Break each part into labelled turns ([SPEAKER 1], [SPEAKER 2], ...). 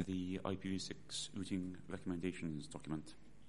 [SPEAKER 1] the IPv6 routing recommendations document.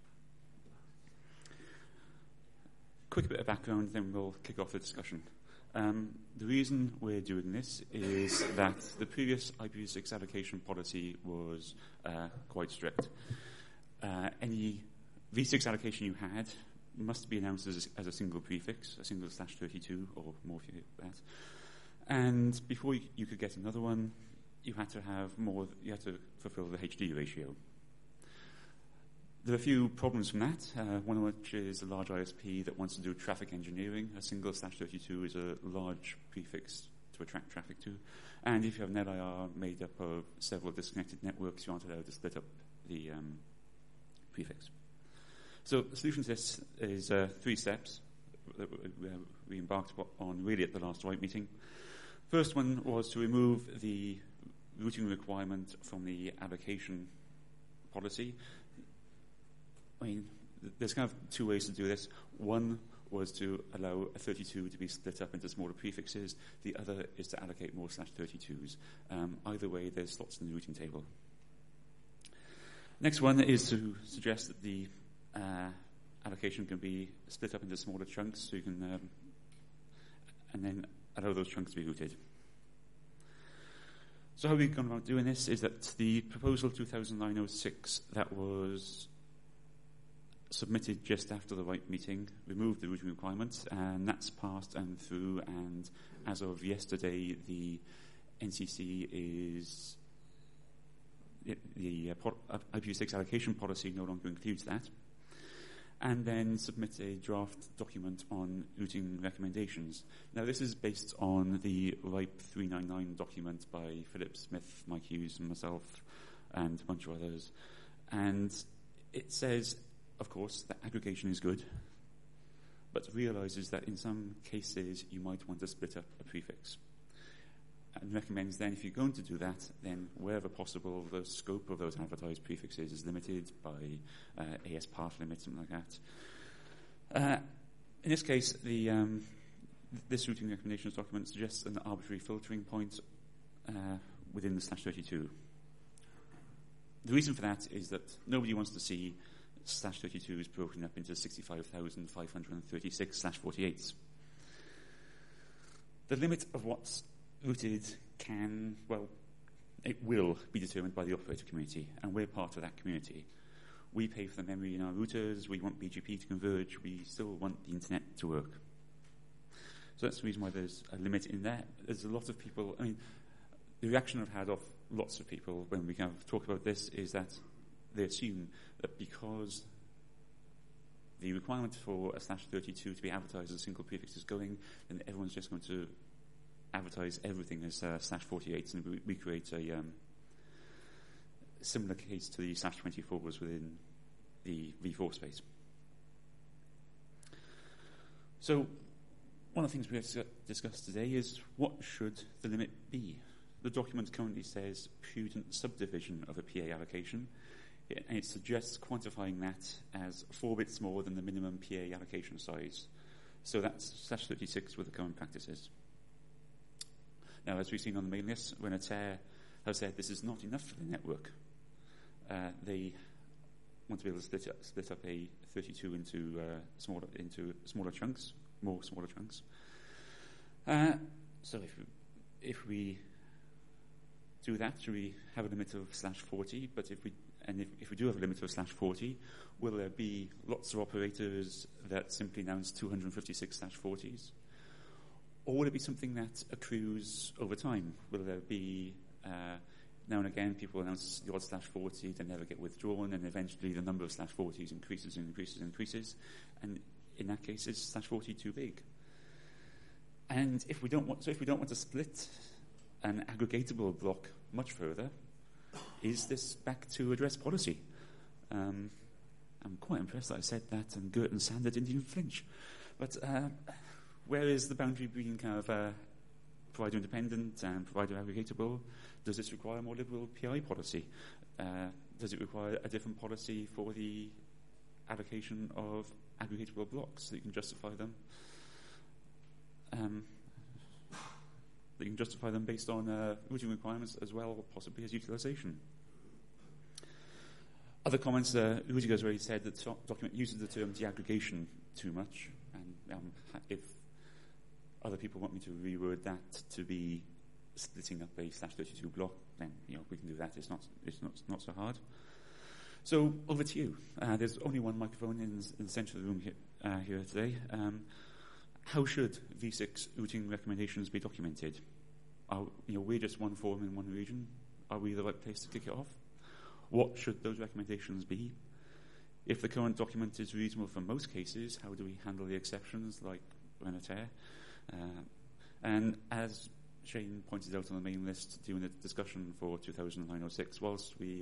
[SPEAKER 1] Quick bit of background, then we'll kick off the discussion. The reason we're doing this is that the previous IPv6 allocation policy was quite strict. Any v6 allocation you had must be announced as a single prefix, a single /32 or more if you hit that. And before you could get another one, you had to fulfill the HD ratio. There are a few problems from that, one of which is a large ISP that wants to do traffic engineering. A single /32 is a large prefix to attract traffic to. And if you have NetIR made up of several disconnected networks, you aren't allowed to split up the prefix. So the solution to this is 3 steps that we embarked on really at the last white meeting. First one was to remove the routing requirement from the allocation policy. I mean, there's kind of 2 ways to do this. One was to allow a 32 to be split up into smaller prefixes. The other is to allocate more /32s. Either way, there's slots in the routing table. Next one is to suggest that the allocation can be split up into smaller chunks, so you can, and then allow those chunks to be routed. So how we've gone about doing this is that the proposal 2009-06 that was submitted just after the white meeting removed the routing requirements, and that's passed and through, and as of yesterday the NCC is the IPv6 allocation policy no longer includes that, and then submit a draft document on routing recommendations. Now this is based on the RIPE 399 document by Philip Smith, Mike Hughes and myself and a bunch of others, and it says, of course, that aggregation is good, but realizes that in some cases you might want to split up a prefix. And recommends then, if you're going to do that, then wherever possible, the scope of those advertised prefixes is limited by AS path limit, something like that. In this case, this routing recommendations document suggests an arbitrary filtering point within the /32. The reason for that is that nobody wants to see /32s broken up into 65,536 /48s. The limit of what's routed it will be determined by the operator community, and we're part of that community. We pay for the memory in our routers, we want BGP to converge, we still want the internet to work. So that's the reason why there's a limit in there. There's a lot of people, the reaction I've had of lots of people when we kind of talk about this is that they assume that because the requirement for a /32 to be advertised as a single prefix is going, then everyone's just going to advertise everything as /48s, and we create a similar case to the /24s within the v4 space. So one of the things we have to discuss today is what should the limit be? The document currently says prudent subdivision of a PA allocation, and it suggests quantifying that as 4 bits more than the minimum PA allocation size. So that's /36 with the current practices. Now, as we've seen on the mailing list, Renater has said this is not enough for the network. They want to be able to split up a 32 into smaller chunks, more smaller chunks. So if we do that, should we have a limit of /40? But if we do have a limit of /40, will there be lots of operators that simply announce 256 /40s? Or will it be something that accrues over time? Will there be, now and again, people announce the odd /40, they never get withdrawn, and eventually the number of /40s increases and increases and increases, and in that case, is /40 too big? And if we don't want to split an aggregatable block much further, is this back to address policy? I'm quite impressed that I said that, and Gert and Sander didn't even flinch. But where is the boundary between kind of provider independent and provider aggregatable? Does this require a more liberal PI policy? Does it require a different policy for the allocation of aggregatable blocks so you can justify them? You can justify them based on routing requirements as well, possibly as utilization. Other comments, Rudiger's already said that the document uses the term deaggregation too much, and if other people want me to reword that to be splitting up a /32 block, then we can do that. It's not so hard. So over to you. There's only one microphone in the centre of the room here today. How should V6 routing recommendations be documented? We're just one forum in one region. Are we the right place to kick it off? What should those recommendations be? If the current document is reasonable for most cases, how do we handle the exceptions like Renater? And as Shane pointed out on the main list during the discussion for 2009-06, whilst we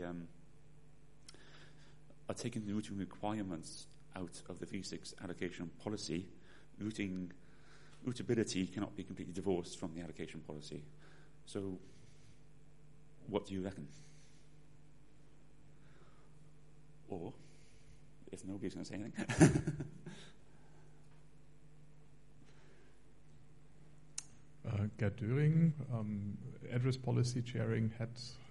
[SPEAKER 1] are taking the routing requirements out of the V6 allocation policy, routability cannot be completely divorced from the allocation policy. So what do you reckon? Or, if nobody's going to say anything.
[SPEAKER 2] Gerd Döring, address policy chairing had.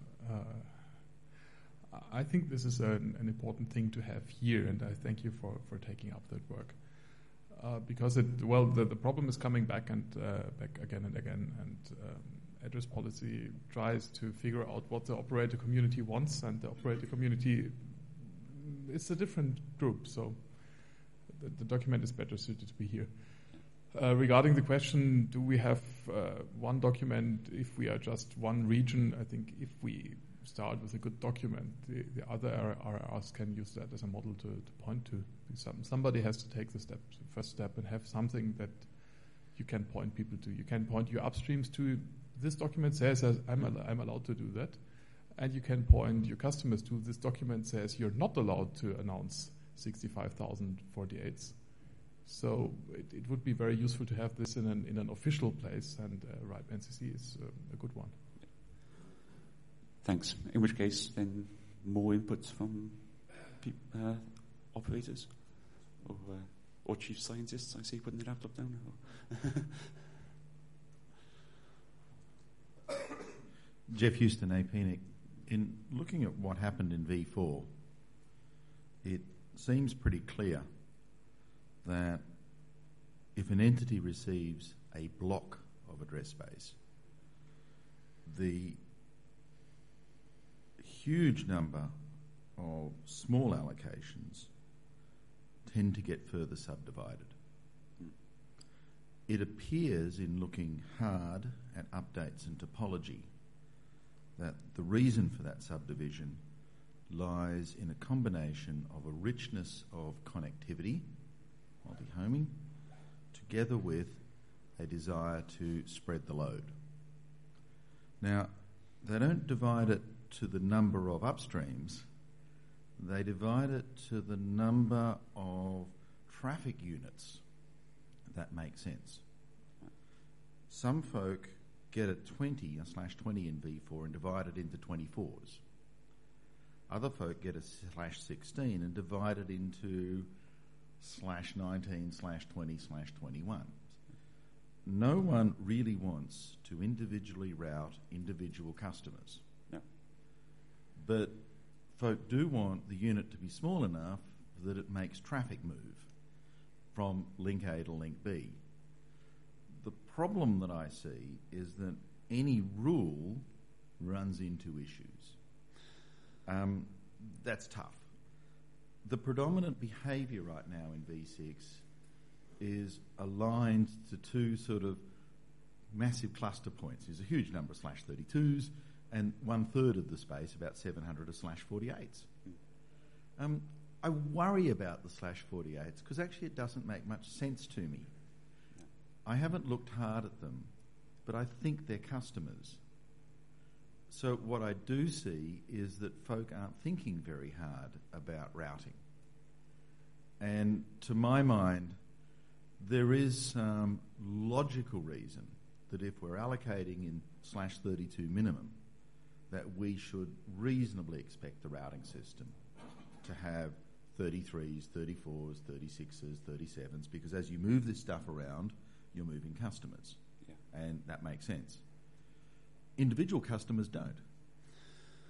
[SPEAKER 2] I think this is an important thing to have here, and I thank you for taking up that work. Because the problem is coming back again and again, and address policy tries to figure out what the operator community wants, and the operator community is a different group, so the document is better suited to be here. Regarding the question, do we have one document if we are just one region? I think if we start with a good document, the other RRs can use that as a model to point to. Somebody has to take the first step and have something that you can point people to. You can point your upstreams to. This document says I'm allowed to do that. And you can point your customers to. This document says you're not allowed to announce 65,000 48s. So it would be very useful to have this in an official place, and RIPE NCC is a good one.
[SPEAKER 1] Thanks. In which case, then more input from operators or chief scientists. I see putting the laptop down.
[SPEAKER 3] Jeff Houston, APNIC. In looking at what happened in V4, it seems pretty clear that if an entity receives a block of address space, the huge number of small allocations tend to get further subdivided. It appears in looking hard at updates and topology that the reason for that subdivision lies in a combination of a richness of connectivity, multi-homing, together with a desire to spread the load. Now, they don't divide it to the number of upstreams, they divide it to the number of traffic units. That makes sense. Some folk get a 20 in V4 and divide it into 24s. Other folk get a /16 and divide it into /19/20/21. No one really wants to individually route individual customers.
[SPEAKER 1] No.
[SPEAKER 3] But folk do want the unit to be small enough that it makes traffic move from link A to link B. The problem that I see is that any rule runs into issues. That's tough. The predominant behaviour right now in V6 is aligned to two sort of massive cluster points. There's a huge number of /32s, and 1/3 of the space, about 700, are /48s. I worry about the /48s because actually it doesn't make much sense to me. I haven't looked hard at them, but I think they're customers. So what I do see is that folk aren't thinking very hard about routing. And to my mind, there is some logical reason that if we're allocating in /32 minimum, that we should reasonably expect the routing system to have 33s, 34s, 36s, 37s, because as you move this stuff around, you're moving customers.
[SPEAKER 1] Yeah.
[SPEAKER 3] And that makes sense. Individual customers don't.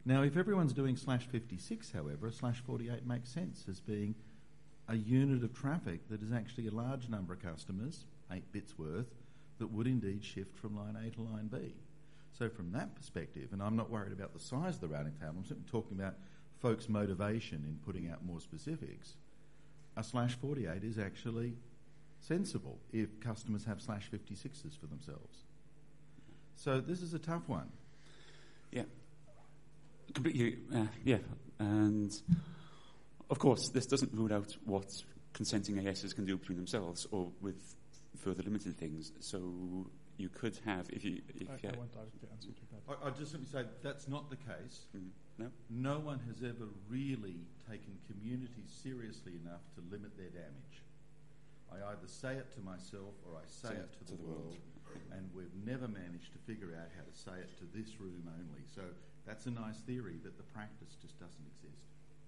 [SPEAKER 3] Now, if everyone's doing /56, however, a /48 makes sense as being a unit of traffic that is actually a large number of customers, 8 bits worth, that would indeed shift from line A to line B. So from that perspective, and I'm not worried about the size of the routing table, I'm simply talking about folks' motivation in putting out more specifics, a /48 is actually sensible if customers have /56s for themselves. So this is a tough one.
[SPEAKER 1] Yeah. Completely, yeah. And of course, this doesn't rule out what consenting ASs can do between themselves or with further limited things. So you could have, if you
[SPEAKER 2] I won't directly answer to that.
[SPEAKER 3] I'll just simply say that's not the case.
[SPEAKER 1] No?
[SPEAKER 3] No one has ever really taken communities seriously enough to limit their damage. I either say it to myself or I say it to the world, and we've never managed to figure out how to say it to this room only. So that's a nice theory, but the practice just doesn't exist.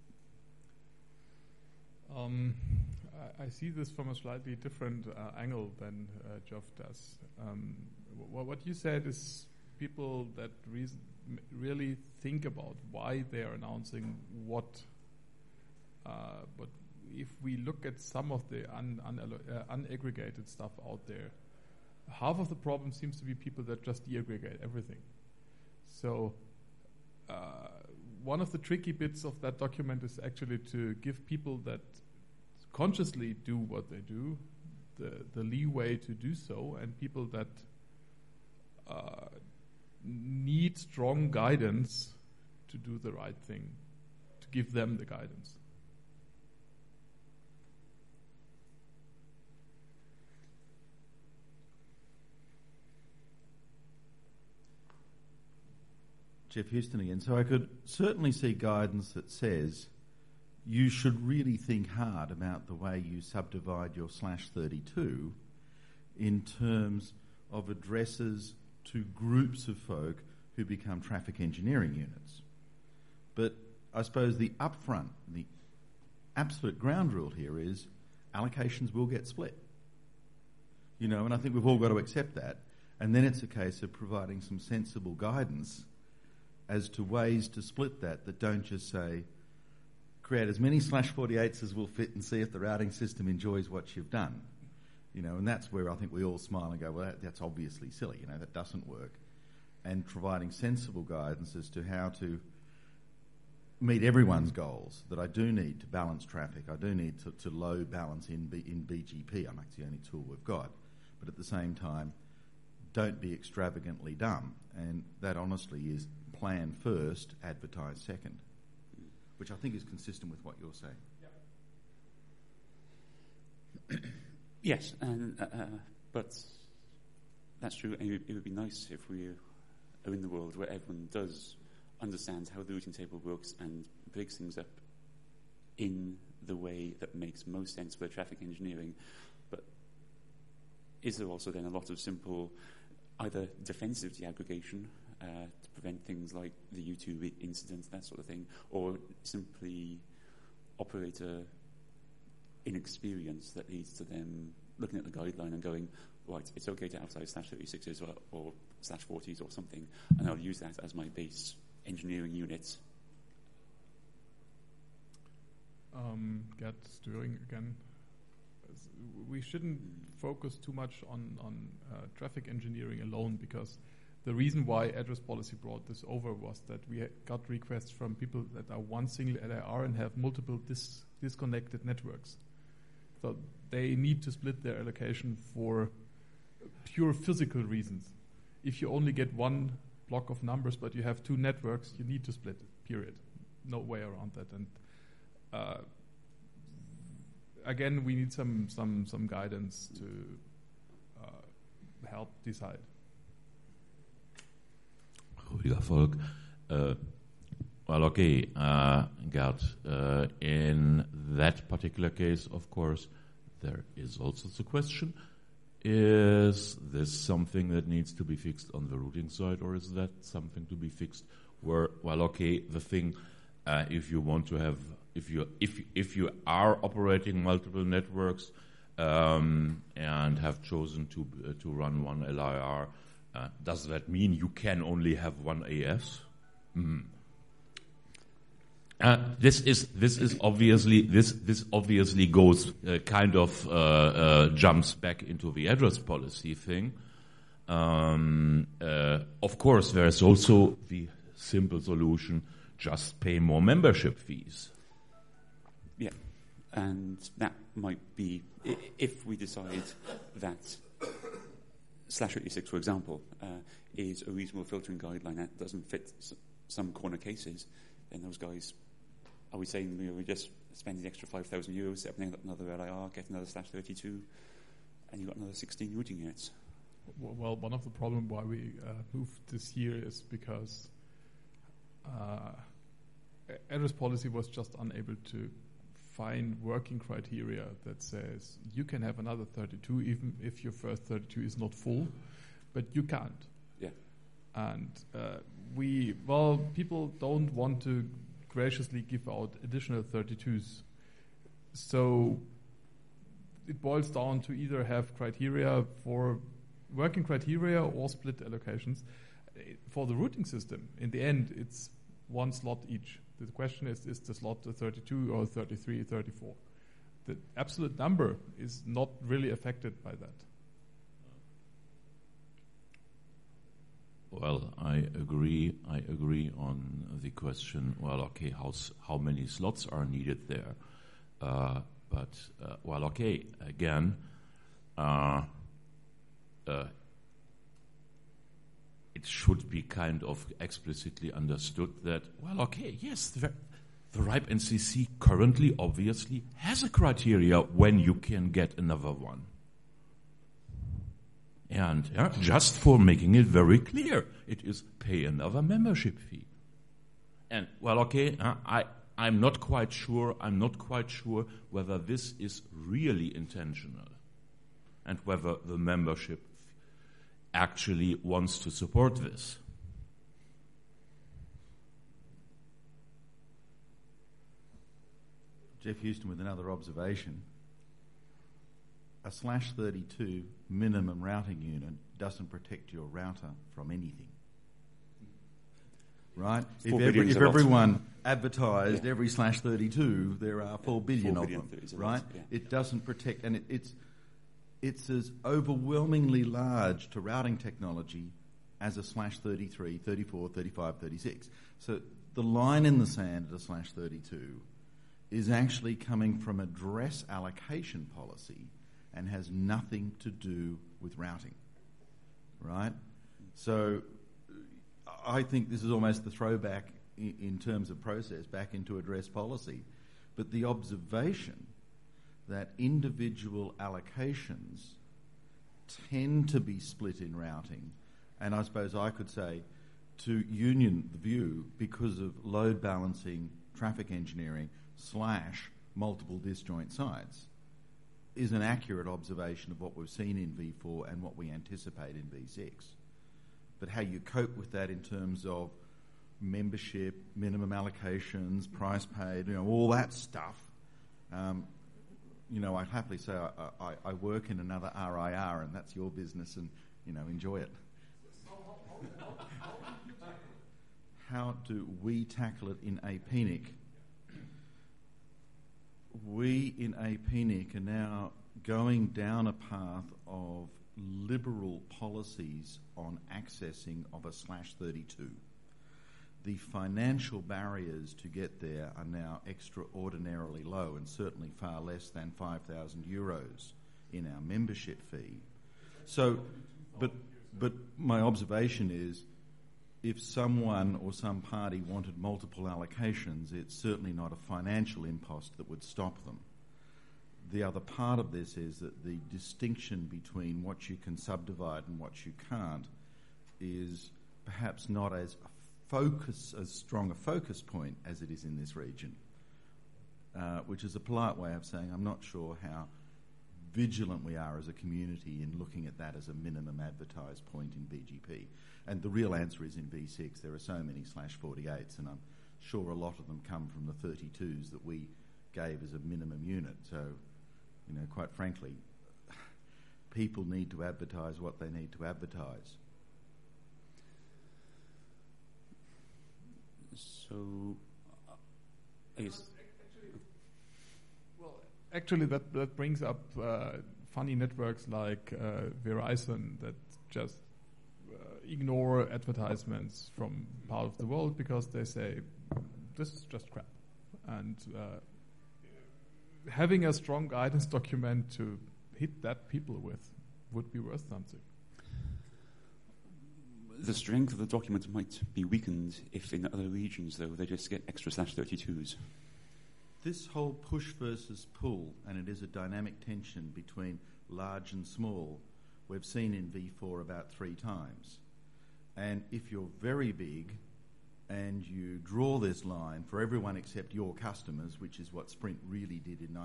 [SPEAKER 2] I see this from a slightly different angle than Geoff does. What you said is people that really think about why they are announcing what. But if we look at some of the unaggregated stuff out there, half of the problem seems to be people that just deaggregate everything. So one of the tricky bits of that document is actually to give people that consciously do what they do the leeway to do so, and people that need strong guidance to do the right thing, to give them the guidance.
[SPEAKER 3] Geoff Houston again. So I could certainly see guidance that says you should really think hard about the way you subdivide your /32 in terms of addresses to groups of folk who become traffic engineering units. But I suppose the upfront, the absolute ground rule here is allocations will get split. You know, and I think we've all got to accept that. And then it's a case of providing some sensible guidance as to ways to split that don't just say, create as many /48s as will fit and see if the routing system enjoys what you've done. You know, and that's where I think we all smile and go, well, that's obviously silly, you know, that doesn't work. And providing sensible guidance as to how to meet everyone's goals, that I do need to balance traffic, I do need to load balance in BGP, that's the only tool we've got. But at the same time, don't be extravagantly dumb. And that honestly is plan first, advertise second, which I think is consistent with what you're saying.
[SPEAKER 1] Yeah. Yes, and but that's true. And it would be nice if we are in the world where everyone does understand how the routing table works and breaks things up in the way that makes most sense for traffic engineering. But is there also then a lot of simple, either defensive deaggregation to prevent things like the U2 incident, that sort of thing, or simply operator inexperience that leads to them looking at the guideline and going, right, it's okay to advertise /36s or /40s or something, and I'll use that as my base engineering unit.
[SPEAKER 2] Gerd Störing again. We shouldn't focus too much on traffic engineering alone, because the reason why address policy brought this over was that we got requests from people that are one single LAR and have multiple disconnected networks. So they need to split their allocation for pure physical reasons. If you only get one block of numbers but you have two networks, you need to split it, period. No way around that. And again, we need some guidance to help decide.
[SPEAKER 4] Rüdiger Volk. Well, okay, Gerd, in that particular case, of course, there is also the question, is this something that needs to be fixed on the routing side, or is that something to be fixed where, well, okay, the thing, if you want to have, if you are operating multiple networks and have chosen to run one LIR, does that mean you can only have one AS? This obviously goes jumps back into the address policy thing. Of course, there's also the simple solution: just pay more membership fees.
[SPEAKER 1] Yeah, and that might be if we decide that /86, for example, is a reasonable filtering guideline that doesn't fit some corner cases. Then those guys, are we saying we're just spending the extra €5,000, setting up another LIR, get another /32, and you've got another 16 routing units?
[SPEAKER 2] Well, one of the problems why we moved this year is because address policy was just unable to find working criteria that says you can have another 32 even if your first 32 is not full, but you can't.
[SPEAKER 1] Yeah.
[SPEAKER 2] And people don't want to graciously give out additional 32s. So it boils down to either have criteria for working criteria or split allocations. For the routing system, in the end, it's one slot each. The question is the slot 32 or 33, 34? The absolute number is not really affected by that.
[SPEAKER 4] Well, I agree on the question. Well, okay, how many slots are needed there? Again, it should be kind of explicitly understood that, yes, the RIPE NCC currently obviously has a criteria when you can get another one. And just for making it very clear, it is pay another membership fee. And I'm not quite sure whether this is really intentional and whether the membership actually wants to support this.
[SPEAKER 3] Jeff Houston with another observation. A /32 minimum routing unit doesn't protect your router from anything. Right? If everyone advertised every /32, there are 4 billion of them. Right? Yeah. It doesn't protect, and it's as overwhelmingly large to routing technology as a /33, 34, 35, 36. So the line in the sand at a /32 is actually coming from address allocation policy and has nothing to do with routing, right? So I think this is almost the throwback in terms of process back into address policy. But the observation that individual allocations tend to be split in routing, and I suppose I could say to union the view because of load balancing, traffic engineering / multiple disjoint sites, is an accurate observation of what we've seen in V4 and what we anticipate in V6. But how you cope with that in terms of membership, minimum allocations, price paid, all that stuff, I'd happily say I work in another RIR and that's your business and, enjoy it. How do we tackle it in APNIC? We in APNIC are now going down a path of liberal policies on accessing of a /32. The financial barriers to get there are now extraordinarily low and certainly far less than €5,000 in our membership fee. So, but my observation is if someone or some party wanted multiple allocations, it's certainly not a financial impost that would stop them. The other part of this is that the distinction between what you can subdivide and what you can't is perhaps not as strong a focus point as it is in this region, which is a polite way of saying I'm not sure how vigilant we are as a community in looking at that as a minimum advertised point in BGP. And the real answer is in V6 there are so many /48s, and I'm sure a lot of them come from the 32s that we gave as a minimum unit. So, quite frankly, people need to advertise what they need to advertise.
[SPEAKER 1] So is...
[SPEAKER 2] Actually, that brings up funny networks like Verizon that just ignore advertisements from part of the world because they say this is just crap. And having a strong guidance document to hit that people with would be worth something.
[SPEAKER 1] The strength of the document might be weakened if in other regions, though, they just get extra /32s.
[SPEAKER 3] This whole push versus pull, and it is a dynamic tension between large and small, we've seen in V4 about 3 times. And if you're very big and you draw this line for everyone except your customers, which is what Sprint really did in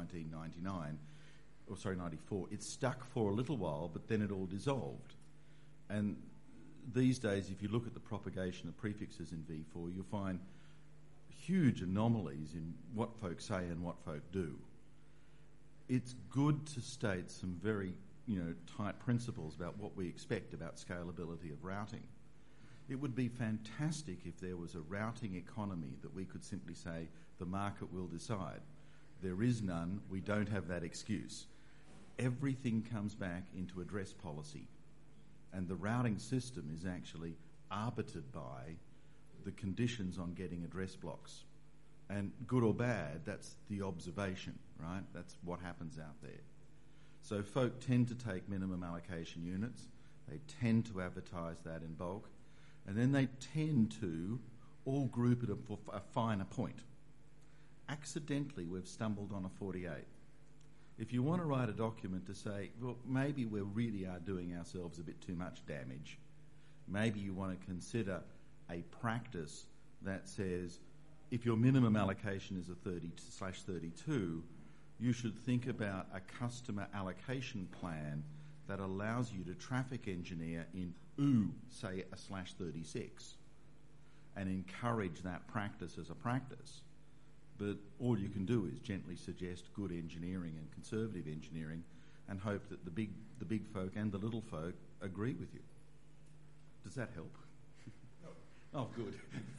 [SPEAKER 3] 94, it stuck for a little while, but then it all dissolved. And these days, if you look at the propagation of prefixes in V4, you'll find huge anomalies in what folk say and what folk do. It's good to state some very, tight principles about what we expect about scalability of routing. It would be fantastic if there was a routing economy that we could simply say the market will decide. There is none. We don't have that excuse. Everything comes back into address policy, and the routing system is actually arbitered by the conditions on getting address blocks. And good or bad, that's the observation, right? That's what happens out there. So folk tend to take minimum allocation units. They tend to advertise that in bulk. And then they tend to all group it for a finer point. Accidentally, we've stumbled on a 48. If you want to write a document to say, well, maybe we really are doing ourselves a bit too much damage, maybe you want to consider a practice that says if your minimum allocation is a 30/32, you should think about a customer allocation plan that allows you to traffic engineer in say a /36 and encourage that practice as a practice. But all you can do is gently suggest good engineering and conservative engineering and hope that the big folk and the little folk agree with you. Does that help? Oh, good.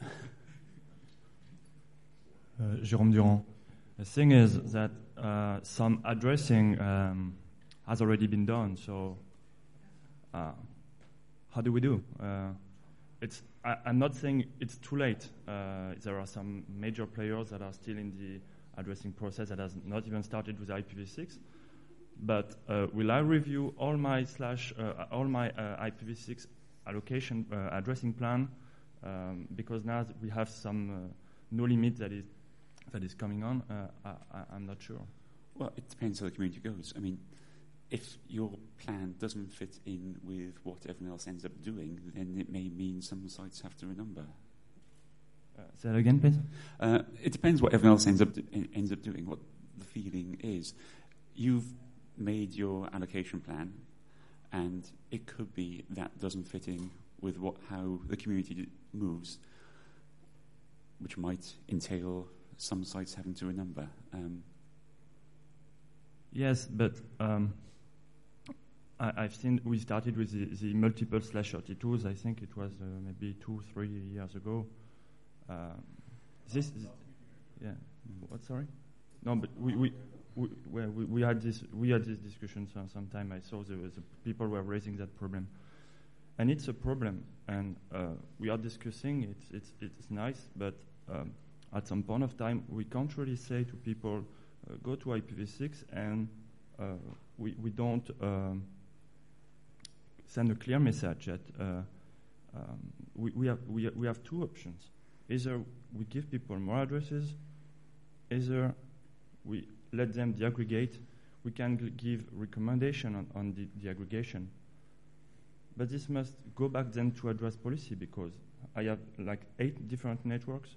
[SPEAKER 5] Jérôme Durand. The thing is that some addressing has already been done, so how do we do? I'm not saying it's too late. There are some major players that are still in the addressing process that has not even started with IPv6. But will I review all my IPv6 allocation addressing plan? Because now we have some no limit that is coming on. I'm not sure.
[SPEAKER 1] Well, it depends how the community goes. I mean, if your plan doesn't fit in with what everyone else ends up doing, then it may mean some sites have to renumber.
[SPEAKER 5] Say that again, please.
[SPEAKER 1] It depends what everyone else ends up doing, what the feeling is. You've made your allocation plan, and it could be that doesn't fit in with how the community moves, which might entail some sites having to renumber.
[SPEAKER 5] Yes, but I've seen we started with the multiple /32s. I think it was maybe 2-3 years ago. Yeah. What? Sorry. No, but we had this discussion sometime. I saw the people were raising that problem, and it's a problem. And we are discussing. It's nice, but at some point of time, we can't really say to people, go to IPv6, and we don't send a clear message that we have two options. Either we give people more addresses, either we let them deaggregate. We can give recommendation on the aggregation. But this must go back then to address policy, because I have like 8 different networks.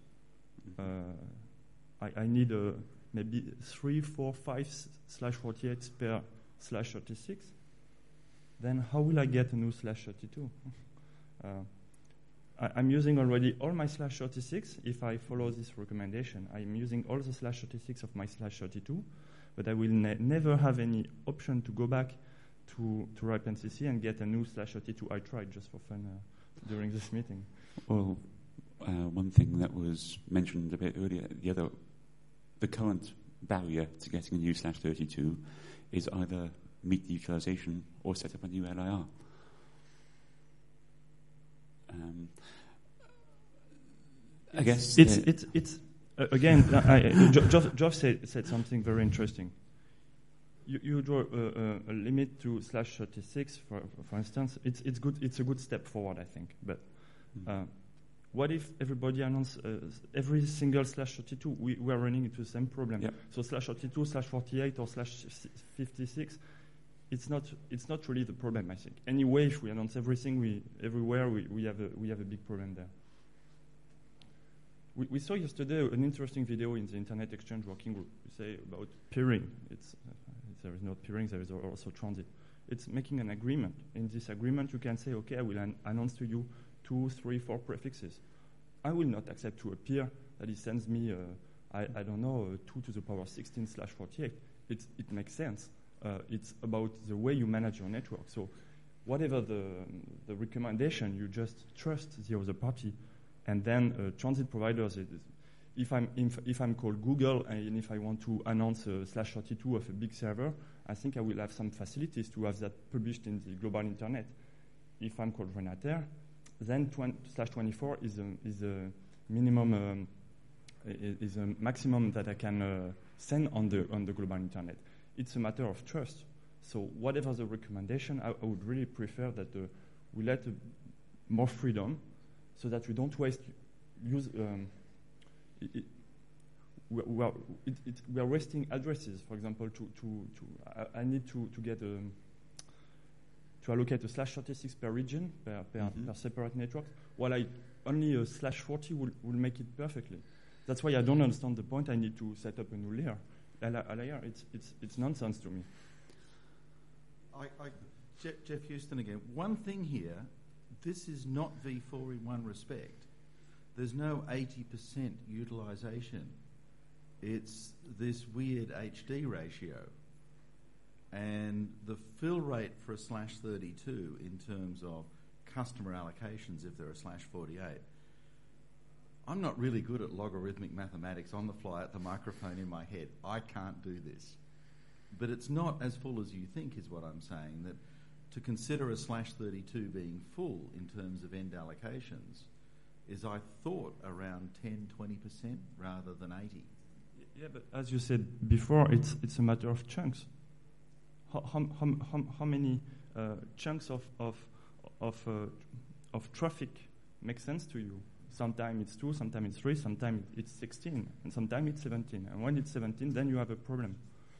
[SPEAKER 5] I need maybe 3, 4, 5 /48 per /36. Then how will I get a new /32? I'm using already all my /36. If I follow this recommendation, I'm using all the /36 of my /32, but I will never have any option to go back to RIPE NCC and get a new /32. I tried just for fun during this meeting.
[SPEAKER 1] Well, one thing that was mentioned a bit earlier, the other the current barrier to getting a new /32 is either meet the utilization or set up a new LIR. I guess
[SPEAKER 5] it's again. Geoff said something very interesting. You draw a limit to /36, for instance. It's good. It's a good step forward, I think. But what if everybody announced every single /32? We are running into the same problem.
[SPEAKER 1] Yep.
[SPEAKER 5] So /32, /48, or /56. It's not really the problem, I think. Anyway, if we announce everything everywhere, we have a big problem there. We saw yesterday an interesting video in the Internet Exchange Working Group. We say about peering. There is no peering. There is also transit. It's making an agreement. In this agreement, you can say, okay, I will announce to you 2, 3, 4 prefixes. I will not accept to a peer that he sends me, I don't know, 2 to the power 16 /48. It makes sense. It's about the way you manage your network. So whatever the recommendation, you just trust the other party. And then transit providers, if I'm called Google and if I want to announce a /32 of a big server, I think I will have some facilities to have that published in the global internet. If I'm called Renater, then /24 is a minimum is a maximum that I can send on the global internet. It's a matter of trust. So whatever the recommendation, I would really prefer that we let more freedom, so that we don't waste we are wasting addresses. For example, I need to get to allocate a /36 per region per separate network, while only a /40 will make it perfectly. That's why I don't understand the point. I need to set up a new layer. It's nonsense to me.
[SPEAKER 3] Geoff Huston again. One thing here. This is not V4 in one respect. There's no 80% utilization. It's this weird HD ratio. And the fill rate for a /32 in terms of customer allocations, if there are /48, I'm not really good at logarithmic mathematics on the fly at the microphone in my head. I can't do this. But it's not as full as you think is what I'm saying, that to consider a /32 being full in terms of end allocations is, I thought, around 10-20% rather than 80.
[SPEAKER 5] Yeah, but as you said before, it's a matter of chunks. How many chunks of traffic make sense to you? Sometimes it's 2, sometimes it's 3, sometimes it's 16, and sometimes it's 17. And when it's 17, then you have a problem.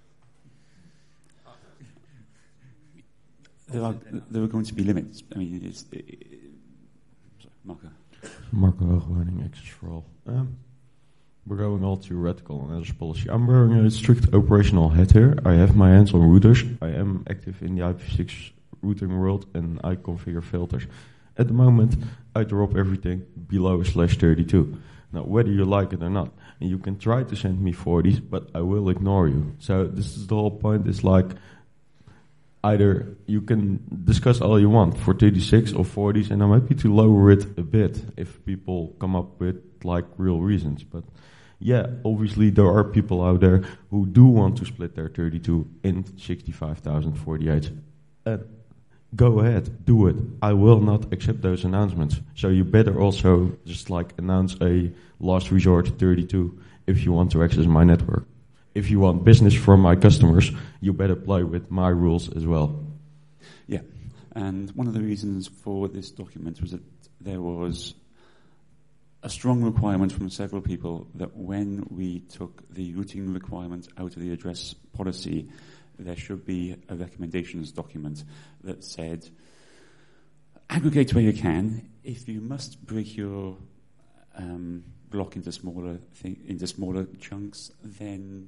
[SPEAKER 1] There are going to be limits. I mean, Marco.
[SPEAKER 6] Marco Hoogwaarding, Access for All. We're going all theoretical and as policy. I'm wearing a strict operational hat here. I have my hands on routers. I am active in the IPv6 routing world and I configure filters. At the moment, I drop everything below /32. Now, whether you like it or not, and you can try to send me 40s, but I will ignore you. So this is the whole point. It's like, either you can discuss all you want for 36 or 40s, and I'm happy to lower it a bit if people come up with like real reasons. But yeah, obviously there are people out there who do want to split their 32 in 65,000 48s. Go ahead, do it. I will not accept those announcements. So you better also just like announce a last resort 32 if you want to access my network. If you want business from my customers, you better play with my rules as well.
[SPEAKER 1] Yeah, and one of the reasons for this document was that there was a strong requirement from several people that when we took the routing requirement out of the address policy, there should be a recommendations document that said, aggregate where you can. If you must break your block into smaller chunks, then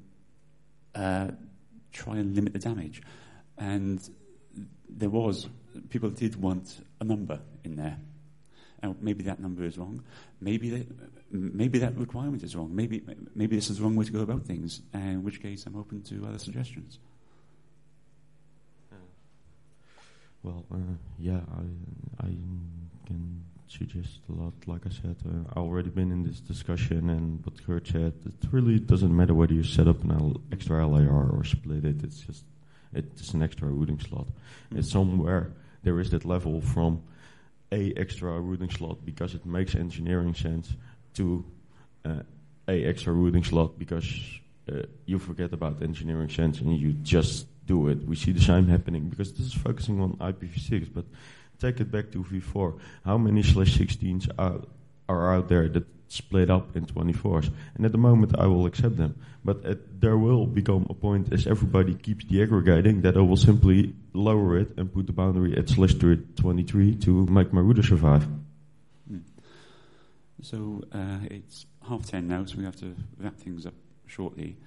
[SPEAKER 1] try and limit the damage. And people did want a number in there. And maybe that number is wrong. Maybe that requirement is wrong. Maybe this is the wrong way to go about things. In which case, I'm open to other suggestions.
[SPEAKER 6] Well, yeah, I can suggest a lot. Like I said, I've already been in this discussion, and what Kurt said, it really doesn't matter whether you set up an extra LAR or split it. It's an extra routing slot. It's somewhere there is that level from a extra routing slot because it makes engineering sense to a extra routing slot because you forget about engineering sense and you just do it. We see the same happening because this is focusing on IPv6, but take it back to V4. How many /16s are out there that split up in 24s? And at the moment I will accept them. But there will become a point as everybody keeps deaggregating that I will simply lower it and put the boundary at /23 to make my router survive.
[SPEAKER 1] So it's 10:30 now, so we have to wrap things up shortly.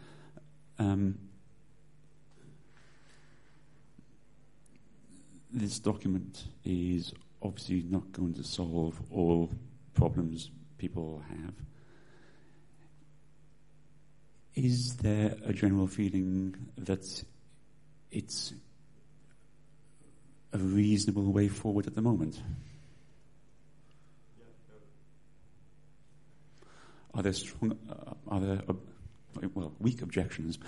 [SPEAKER 1] This document is obviously not going to solve all problems people have. Is there a general feeling that it's a reasonable way forward at the moment? Are there weak objections?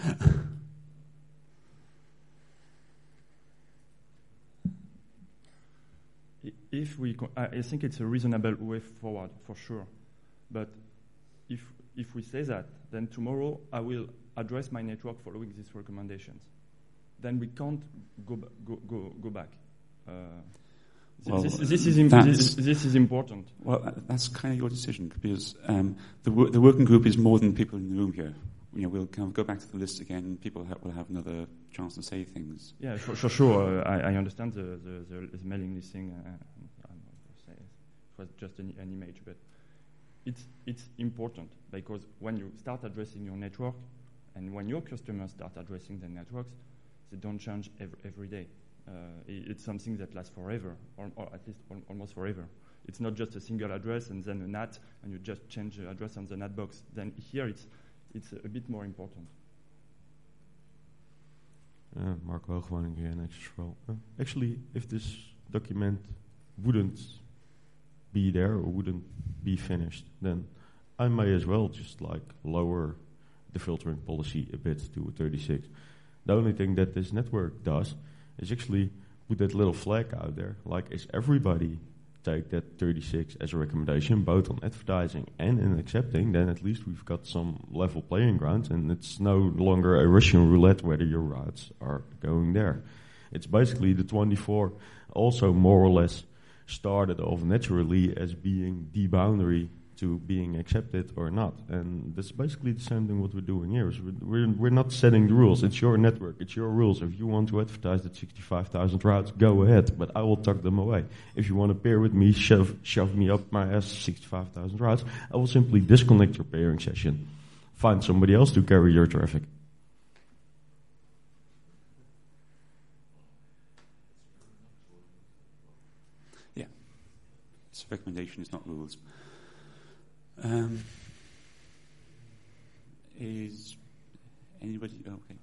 [SPEAKER 5] I think it's a reasonable way forward for sure, but if we say that, then tomorrow I will address my network following these recommendations. Then we can't go back. This is important.
[SPEAKER 1] Well, that's kind of your decision because the working group is more than people in the room here. We'll kind of go back to the list again. People will have another chance to say things.
[SPEAKER 5] Yeah, for sure. I understand the mailing list thing. It was just an image, but it's important because when you start addressing your network and when your customers start addressing their networks, they don't change every day. It's something that lasts forever, or at least almost forever. It's not just a single address and then a NAT, and you just change the address on the NAT box. Then here it's a bit more important.
[SPEAKER 6] Marco Hoogwoning here, Extrol. Actually, if this document wouldn't be there or wouldn't be finished, then I may as well just lower the filtering policy a bit to 36. The only thing that this network does is actually put that little flag out there, is everybody take that 36 as a recommendation, both on advertising and in accepting, then at least we've got some level playing grounds, and it's no longer a Russian roulette whether your routes are going there. It's basically the 24 also more or less started off naturally as being the boundary to being accepted or not. And that's basically the same thing what we're doing here. Is we're not setting the rules. It's your network. It's your rules. If you want to advertise that 65,000 routes, go ahead. But I will tuck them away. If you want to pair with me, shove me up my ass 65,000 routes, I will simply disconnect your pairing session. Find somebody else to carry your traffic.
[SPEAKER 1] Yeah. It's a recommendation, it's not rules. Is anybody okay?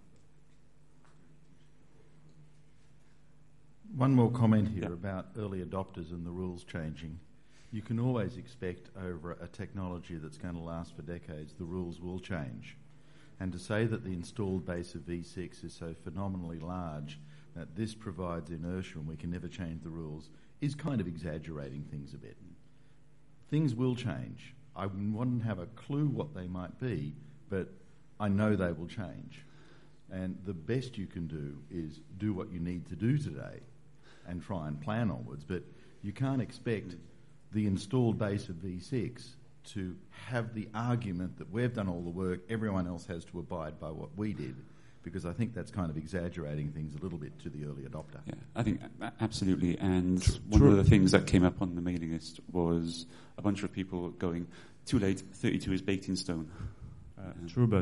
[SPEAKER 3] One more comment here about early adopters and the rules changing. You can always expect over a technology that's going to last for decades, the rules will change. And to say that the installed base of V6 is so phenomenally large that this provides inertia and we can never change the rules is kind of exaggerating things a bit. Things will change. I wouldn't have a clue what they might be, but I know they will change. And the best you can do is do what you need to do today and try and plan onwards. But you can't expect the installed base of V6 to have the argument that we've done all the work, everyone else has to abide by what we did, because I think that's kind of exaggerating things a little bit to the early adopter.
[SPEAKER 1] Yeah, I think absolutely. And one of the things that came up on the mailing list was a bunch of people going, too late, 32 is baked in stone.
[SPEAKER 5] True, but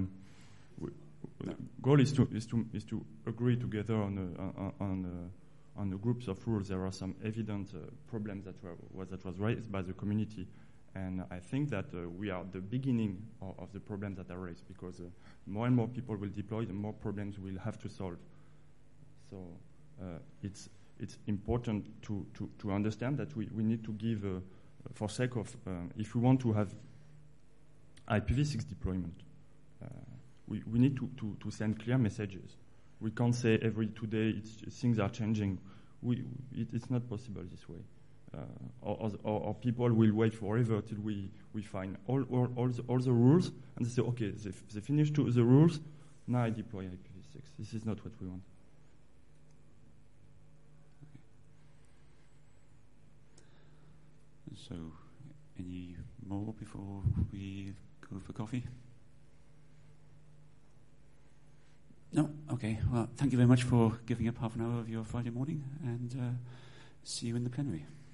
[SPEAKER 5] goal is to agree together on the groups of rules. There are some evident problems that was raised by the community, and I think that we are the beginning of the problems that are raised, because more and more people will deploy, the more problems we'll have to solve. So it's important to understand that we need to give for sake of, if we want to have IPv6 deployment, we need to send clear messages. We can't say every 2 days things are changing. It's not possible this way. Or people will wait forever till we find all the rules, and they say, okay, they finish the rules, now I deploy IPv6. This is not what we want.
[SPEAKER 1] So, any more before we go for coffee? No? Okay. Well, thank you very much for giving up half an hour of your Friday morning, and see you in the plenary.